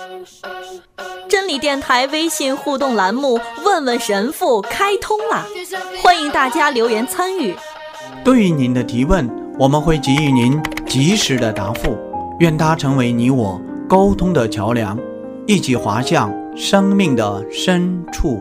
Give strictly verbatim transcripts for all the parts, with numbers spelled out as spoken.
真理电台微信互动栏目问问神父开通了，欢迎大家留言参与。 对于您的提问，我们会给予您及时的答复，愿它成为你我沟通的桥梁，一起滑向生命的深处。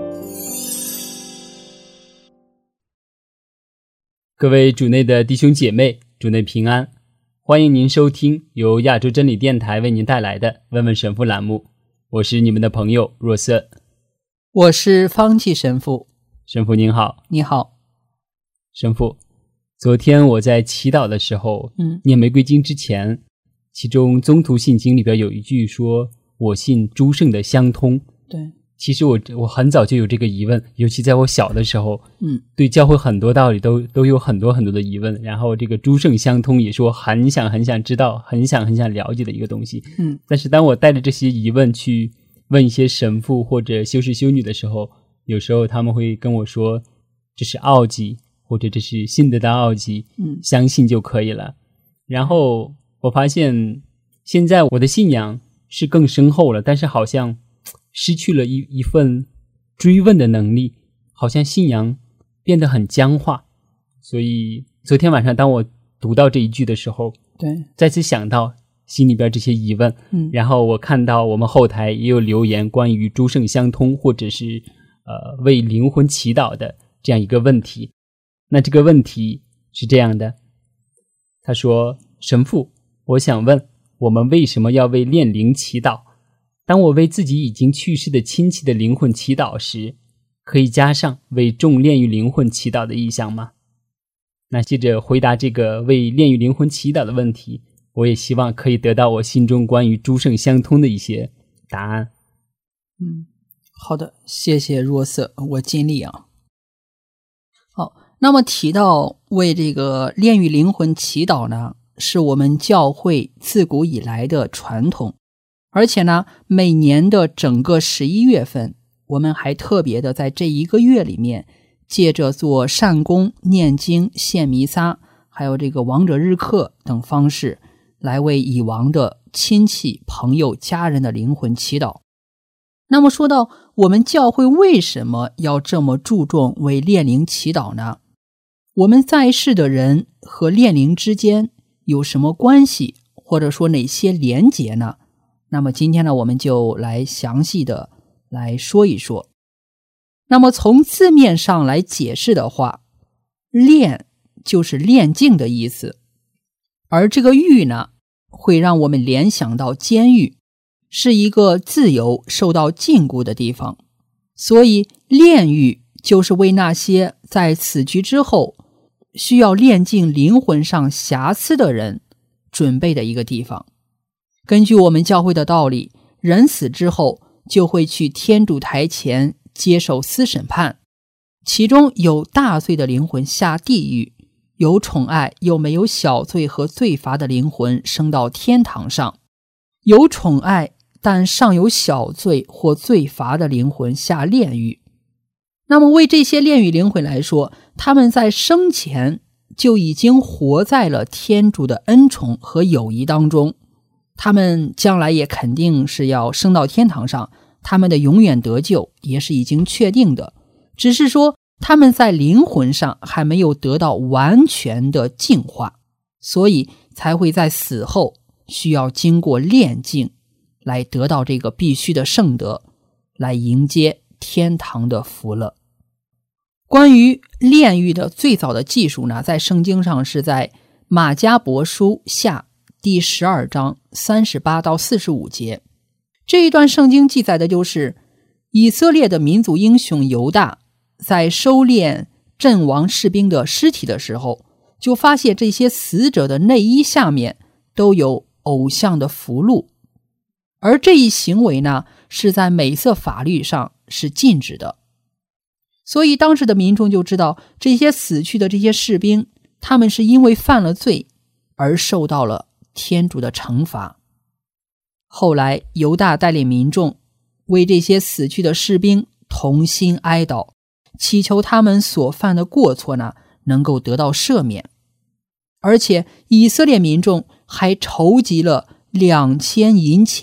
各位主内的弟兄姐妹，主内平安，欢迎您收听由亚洲真理电台为您带来的问问神父栏目，我是你们的朋友若瑟。 我是方济神父。 神父您好。 你好。 神父，昨天我在祈祷的时候，嗯，念玫瑰经之前，其中宗徒信经里边有一句说，我信诸圣的相通。 对， 其实我我很早就有这个疑问，尤其在我小的时候， 嗯， 对教会很多道理都都有很多很多的疑问，然后这个诸圣相通也是我很想很想知道、很想很想了解的一个东西。 嗯， 但是当我带着这些疑问去问一些神父或者修士修女的时候，有时候他们会跟我说，这是奥迹，或者这是信德的奥迹， 嗯， 相信就可以了。然后我发现现在我的信仰是更深厚了，但是好像失去了一一份追问的能力，好像信仰变得很僵化。所以昨天晚上当我读到这一句的时候， 对， 再次想到心里边这些疑问， 嗯， 然后我看到我们后台也有留言关于诸圣相通或者是呃为灵魂祈祷的这样一个问题。那这个问题是这样的，他说，神父，我想问，我们为什么要为炼灵祈祷？当我为自己已经去世的亲戚的灵魂祈祷时，可以加上为众炼狱灵魂祈祷的意向吗？那接着回答这个为炼狱灵魂祈祷的问题，我也希望可以得到我心中关于诸圣相通的一些答案。 嗯，好的，谢谢若瑟，我尽力啊。好，那么提到为这个炼狱灵魂祈祷呢，是我们教会自古以来的传统，而且呢，每年的整个十一月份，我们还特别的在这一个月里面，借着做善功、念经、献弥撒，还有这个亡者日课等方式，来为已亡的亲戚、朋友、家人的灵魂祈祷。那么说到我们教会为什么要这么注重为炼灵祈祷呢？我们在世的人和炼灵之间有什么关系，或者说哪些连结呢？那么今天呢，我们就来详细的来说一说。那么从字面上来解释的话，炼就是炼净的意思，而这个狱呢，会让我们联想到监狱，是一个自由受到禁锢的地方，所以炼狱就是为那些在死去之后需要炼净灵魂上瑕疵的人准备的一个地方。根据我们教会的道理，人死之后就会去天主台前接受私审判，其中有大罪的灵魂下地狱，有宠爱又没有小罪和罪罚的灵魂升到天堂上，有宠爱但尚有小罪或罪罚的灵魂下炼狱。那么为这些炼狱灵魂来说，他们在生前就已经活在了天主的恩宠和友谊当中，他们将来也肯定是要升到天堂上，他们的永远得救也是已经确定的，只是说他们在灵魂上还没有得到完全的净化，所以才会在死后需要经过炼净来得到这个必须的圣德，来迎接天堂的福乐。关于炼狱的最早的记述呢，在圣经上是在马加伯书下第十二章三十八到四十五节。这一段圣经记载的就是以色列的民族英雄犹大在收敛阵亡士兵的尸体的时候，就发现这些死者的内衣下面都有偶像的符箓，而这一行为呢，是在美色法律上是禁止的。所以当时的民众就知道，这些死去的这些士兵，他们是因为犯了罪而受到了天主的惩罚。后来犹大带领民众为这些死去的士兵同心哀悼，祈求他们所犯的过错呢能够得到赦免。而且以色列民众还筹集了两千银钱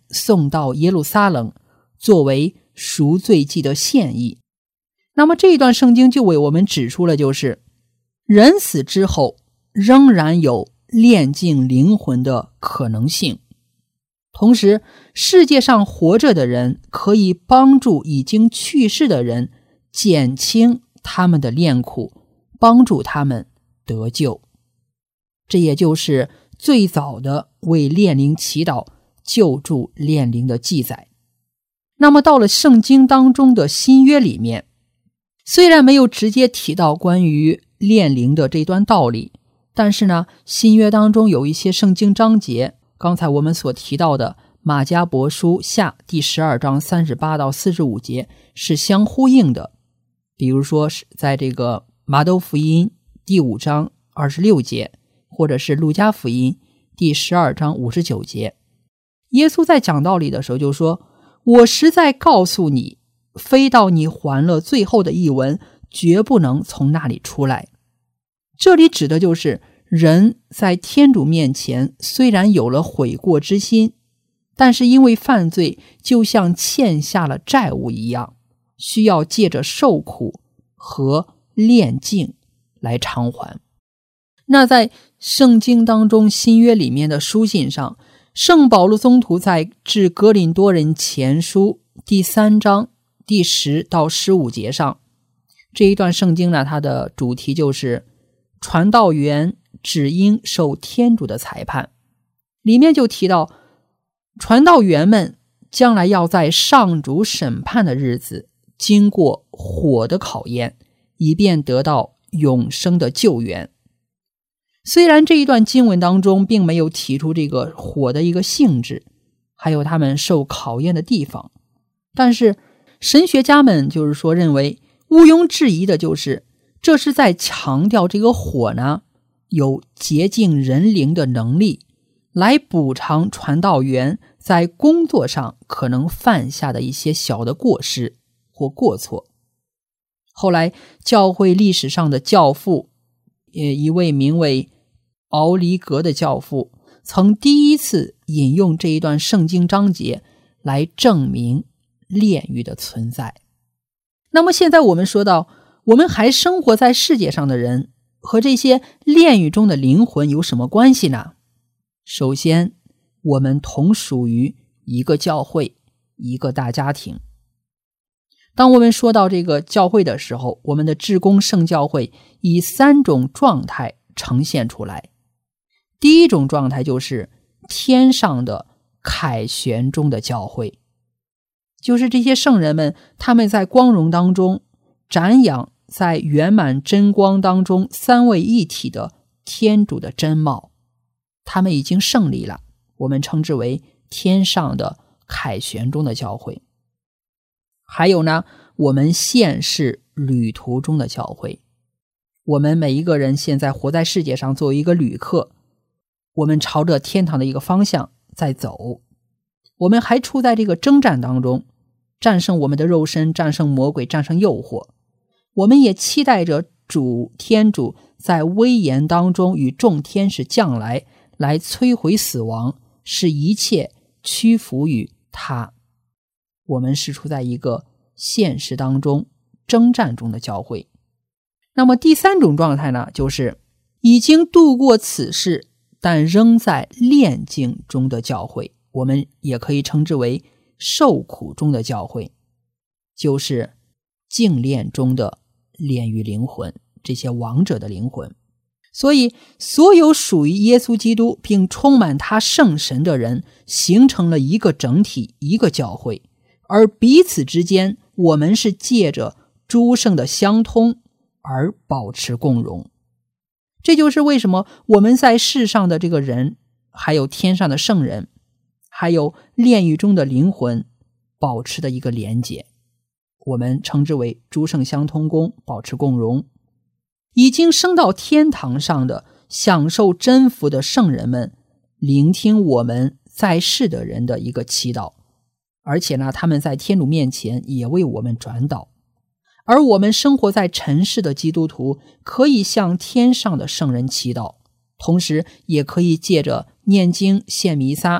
送到耶路撒冷，作为赎罪祭的献役。那么这一段圣经就为我们指出了，就是人死之后仍然有炼净灵魂的可能性。同时，世界上活着的人可以帮助已经去世的人减轻他们的炼苦，帮助他们得救。这也就是最早的为炼灵祈祷、救助炼灵的记载。那么到了圣经当中的新约里面，虽然没有直接提到关于炼灵的这段道理，但是呢，新约当中有一些圣经章节，刚才我们所提到的马加伯书下第十二章三十八到四十五节是相呼应的。比如说是在这个马窦福音第五章二十六节，或者是路加福音第十二章五十九节。耶稣在讲道理的时候就说，我实在告诉你，非到你还了最后的一文，绝不能从那里出来。这里指的就是人在天主面前虽然有了悔过之心，但是因为犯罪就像欠下了债务一样，需要借着受苦和炼净来偿还。那在圣经当中新约里面的书信上，圣保禄宗徒在致哥林多人前书第三章第十到十五节上，这一段圣经呢，它的主题就是传道员只应受天主的裁判。里面就提到传道员们将来要在上主审判的日子经过火的考验，以便得到永生的救援。虽然这一段经文当中并没有提出这个火的一个性质，还有他们受考验的地方，但是神学家们就是说认为毋庸置疑的就是这是在强调这个火呢有洁净人灵的能力，来补偿传道员在工作上可能犯下的一些小的过失或过错。后来教会历史上的教父，也一位名为奥离格的教父，曾第一次引用这一段圣经章节来证明炼狱的存在。那么现在我们说到，我们还生活在世界上的人和这些炼狱中的灵魂有什么关系呢？首先，我们同属于一个教会，一个大家庭。当我们说到这个教会的时候，我们的至公圣教会以三种状态呈现出来。第一种状态就是天上的凯旋中的教会，就是这些圣人们，他们在光荣当中瞻仰在圆满真光当中三位一体的天主的真貌，他们已经胜利了，我们称之为天上的凯旋中的教会。还有呢，我们现世旅途中的教会，我们每一个人现在活在世界上作为一个旅客，我们朝着天堂的一个方向在走，我们还处在这个征战当中，战胜我们的肉身，战胜魔鬼，战胜诱惑。我们也期待着主天主在威严当中与众天使降来，来摧毁死亡，使一切屈服于他。我们是处在一个现实当中征战中的教会。那么第三种状态呢，就是已经度过此世但仍在炼境中的教会，我们也可以称之为受苦中的教会，就是净炼中的炼狱灵魂，这些亡者的灵魂。所以所有属于耶稣基督并充满他圣神的人形成了一个整体，一个教会，而彼此之间我们是借着诸圣的相通而保持共荣。这就是为什么我们在世上的这个人，还有天上的圣人，还有炼狱中的灵魂保持的一个连结，我们称之为诸圣相通功，保持共荣。已经升到天堂上的享受真福的圣人们聆听我们在世的人的一个祈祷，而且呢，他们在天主面前也为我们转祷。而我们生活在尘世的基督徒可以向天上的圣人祈祷，同时也可以借着念经、献弥撒、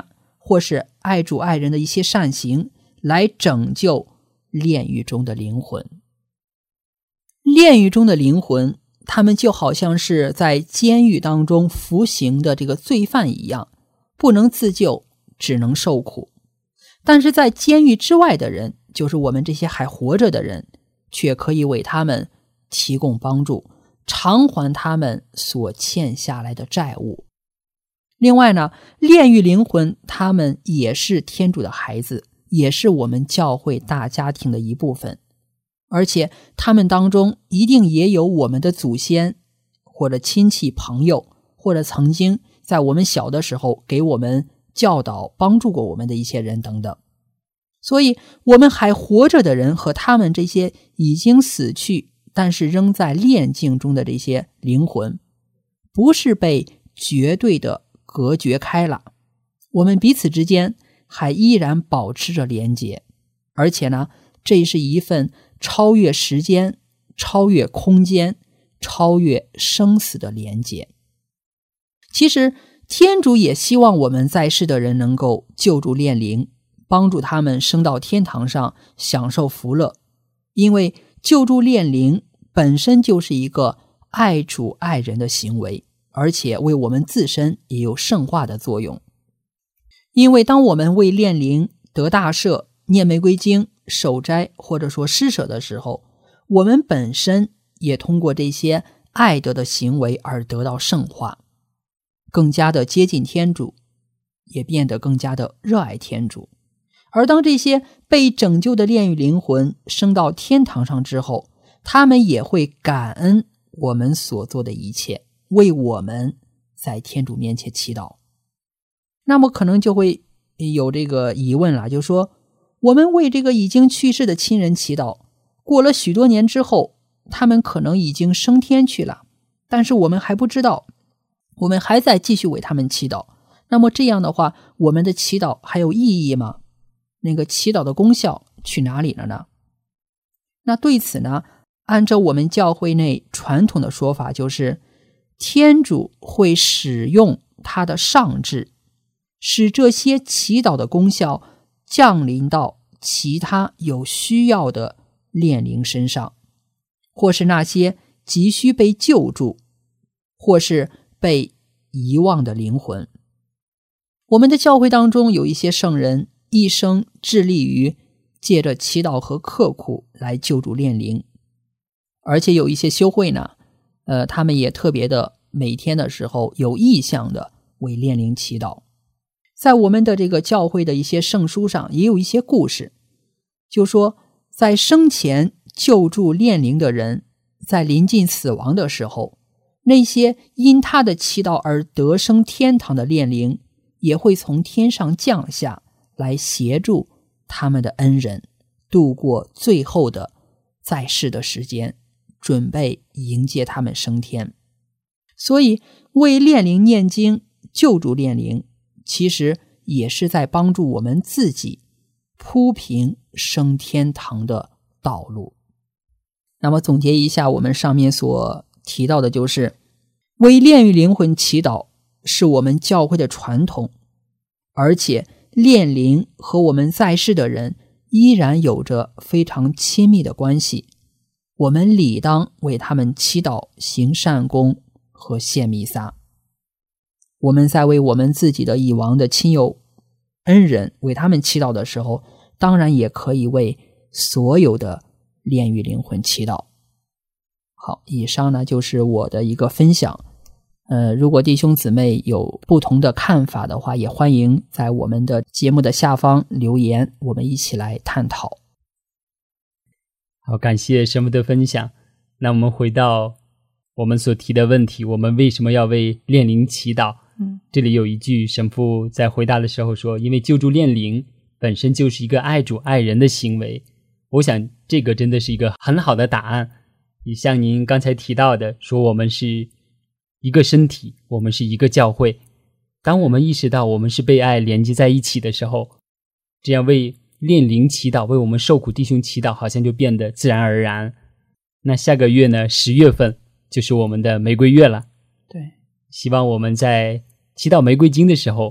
或是爱主爱人的一些善行，来拯救炼狱中的灵魂。炼狱中的灵魂，他们就好像是在监狱当中服刑的这个罪犯一样，不能自救，只能受苦。但是在监狱之外的人，就是我们这些还活着的人，却可以为他们提供帮助，偿还他们所欠下来的债务。另外呢，炼狱灵魂他们也是天主的孩子，也是我们教会大家庭的一部分，而且他们当中一定也有我们的祖先或者亲戚朋友，或者曾经在我们小的时候给我们教导帮助过我们的一些人等等。所以我们还活着的人和他们这些已经死去但是仍在炼境中的这些灵魂，不是被绝对的隔绝开了，我们彼此之间还依然保持着连结，而且呢，这是一份超越时间、超越空间、超越生死的连结。其实天主也希望我们在世的人能够救助炼灵，帮助他们升到天堂上享受福乐，因为救助炼灵本身就是一个爱主爱人的行为，而且为我们自身也有圣化的作用。因为当我们为炼灵得大赦、念玫瑰经、守斋或者说施舍的时候，我们本身也通过这些爱德的行为而得到圣化，更加的接近天主，也变得更加的热爱天主。而当这些被拯救的炼狱灵魂升到天堂上之后，他们也会感恩我们所做的一切，为我们在天主面前祈祷。那么可能就会有这个疑问了，就是说我们为这个已经去世的亲人祈祷，过了许多年之后，他们可能已经升天去了，但是我们还不知道，我们还在继续为他们祈祷。那么这样的话，我们的祈祷还有意义吗？那个祈祷的功效去哪里了呢？那对此呢，按照我们教会内传统的说法，就是天主会使用他的上智，使这些祈祷的功效降临到其他有需要的炼灵身上，或是那些急需被救助，或是被遗忘的灵魂。我们的教会当中有一些圣人一生致力于借着祈祷和刻苦来救助炼灵，而且有一些修会呢，呃，他们也特别的每天的时候有意向的为炼灵祈祷。在我们的这个教会的一些圣书上也有一些故事，就说在生前救助炼灵的人，在临近死亡的时候，那些因他的祈祷而得生天堂的炼灵也会从天上降下来协助他们的恩人度过最后的在世的时间，准备迎接他们升天。所以为炼灵念经救助炼灵，其实也是在帮助我们自己铺平升天堂的道路。那么总结一下我们上面所提到的，就是为炼狱灵魂祈祷是我们教会的传统，而且炼灵和我们在世的人依然有着非常亲密的关系，我们理当为他们祈祷、行善功和献弥撒。我们在为我们自己的已亡的亲友恩人为他们祈祷的时候，当然也可以为所有的炼狱灵魂祈祷。好，以上呢就是我的一个分享。呃，如果弟兄姊妹有不同的看法的话，也欢迎在我们的节目的下方留言，我们一起来探讨。 好，感谢神父的分享。那我们回到我们所提的问题，我们为什么要为炼灵祈祷？嗯，这里有一句神父在回答的时候说，因为救助炼灵本身就是一个爱主爱人的行为。我想这个真的是一个很好的答案。也像您刚才提到的，说我们是一个身体，我们是一个教会。当我们意识到我们是被爱连接在一起的时候，这样为炼灵祈祷，为我们受苦弟兄祈祷，好像就变得自然而然。那下个月呢，十月份就是我们的玫瑰月了。 对， 希望我们在祈祷玫瑰经的时候，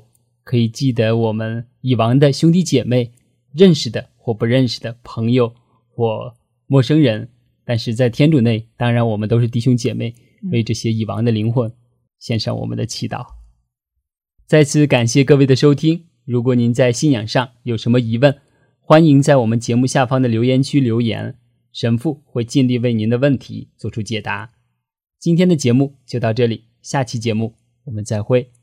可以记得我们已亡的兄弟姐妹，认识的或不认识的朋友或陌生人，但是在天主内，当然我们都是弟兄姐妹，为这些已亡的灵魂献上我们的祈祷。再次感谢各位的收听，如果您在信仰上有什么疑问，欢迎在我们节目下方的留言区留言，神父会尽力为您的问题做出解答。今天的节目就到这里，下期节目我们再会。